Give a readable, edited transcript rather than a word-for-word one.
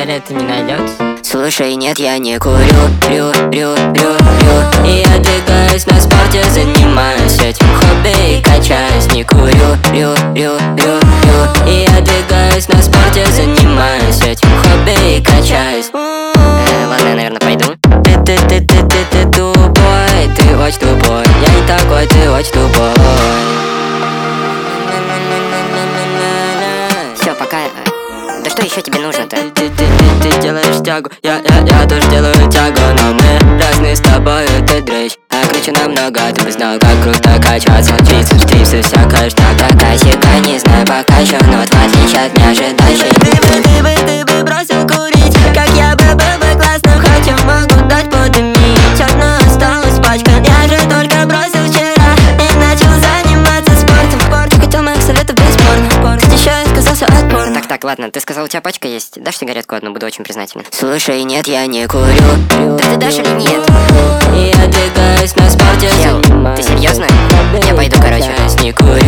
сигареты не найдется? Слушай, нет, я не курю, и я двигаюсь на спорте, занимаюсь этим хобби и качаюсь. Не курю, и я двигаюсь на спорте, занимаюсь этим хобби и качаюсь. Ладно, я, наверное, пойду. Ты тупой, ты очень тупой. Я не такой, ты очень тупой. Все, пока. Да что еще тебе нужно-то? Ты делаешь тягу, я тоже делаю тягу, но мы разные с тобой, ты дрыщ. А круче намного, ты бы знал, как круто качаться. Трицепс, трипсы, всякая штука. Такая не знаю пока еще, но вот в отличие от неожидающей. Ты бы бросил курить, как я был бы классным. Хотя могу дать подымить, одна осталась пачка. Я же только бросил вчера и начал заниматься спортом. Ты хотел моих советов, бесспорно. Кстати, еще отказался от порно. Так, ладно, ты сказал, у тебя пачка есть. Дашь сигаретку одну, буду очень признателен. Слушай, нет, я не курю. Да ты дашь или нет? Я двигаюсь на спорте. Чел, ты серьезно? Я пойду, короче. Не курю.